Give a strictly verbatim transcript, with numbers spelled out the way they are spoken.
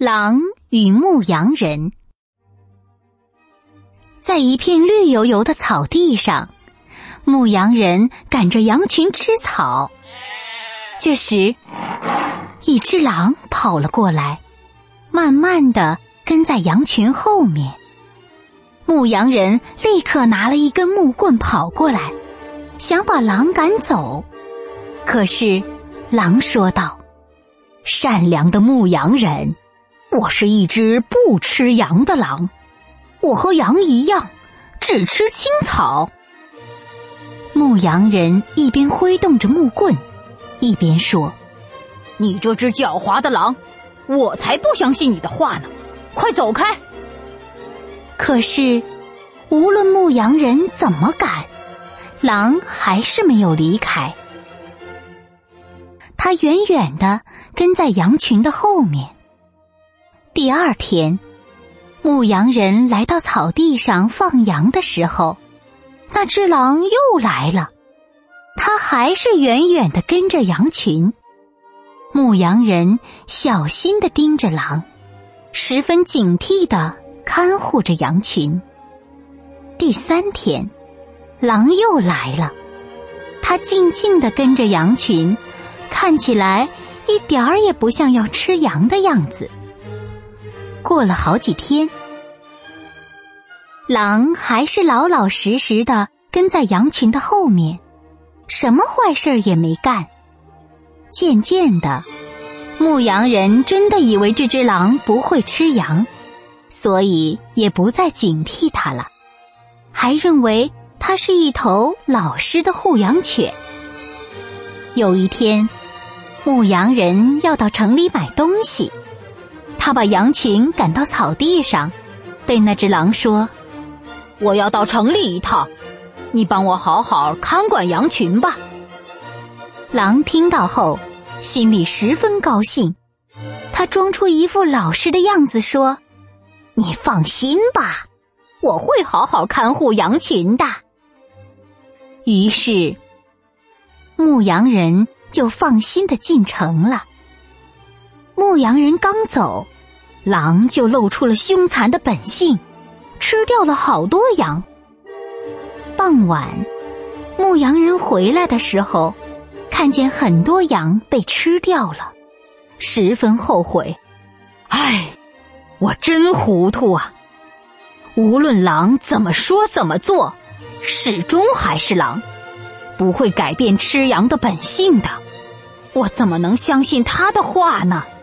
狼与牧羊人。在一片绿油油的草地上，牧羊人赶着羊群吃草。这时，一只狼跑了过来，慢慢地跟在羊群后面。牧羊人立刻拿了一根木棍跑过来，想把狼赶走。可是，狼说道：“善良的牧羊人，我是一只不吃羊的狼，我和羊一样，只吃青草。”牧羊人一边挥动着木棍，一边说：“ 你这只狡猾的狼，我才不相信你的话呢！快走开！” 可是，无论牧羊人怎么赶，狼还是没有离开。他远远地跟在羊群的后面。第二天，牧羊人来到草地上放羊的时候，那只狼又来了。他还是远远地跟着羊群。牧羊人小心地盯着狼，十分警惕地看护着羊群。第三天，狼又来了。他静静地跟着羊群，看起来一点儿也不像要吃羊的样子。过了好几天，狼还是老老实实地跟在羊群的后面，什么坏事也没干。渐渐的，牧羊人真的以为这只狼不会吃羊，所以也不再警惕它了，还认为它是一头老实的护羊犬。有一天，牧羊人要到城里买东西，他把羊群赶到草地上，对那只狼说：“ 我要到城里一趟，你帮我好好看管羊群吧。” 狼听到后，心里十分高兴，他装出一副老实的样子说：“你放心吧，我会好好看护羊群的。”于是，牧羊人就放心地进城了。牧羊人刚走，狼就露出了凶残的本性，吃掉了好多羊。傍晚，牧羊人回来的时候，看见很多羊被吃掉了，十分后悔。 唉，我真糊涂啊！无论狼怎么说怎么做，始终还是狼，不会改变吃羊的本性的。我怎么能相信他的话呢？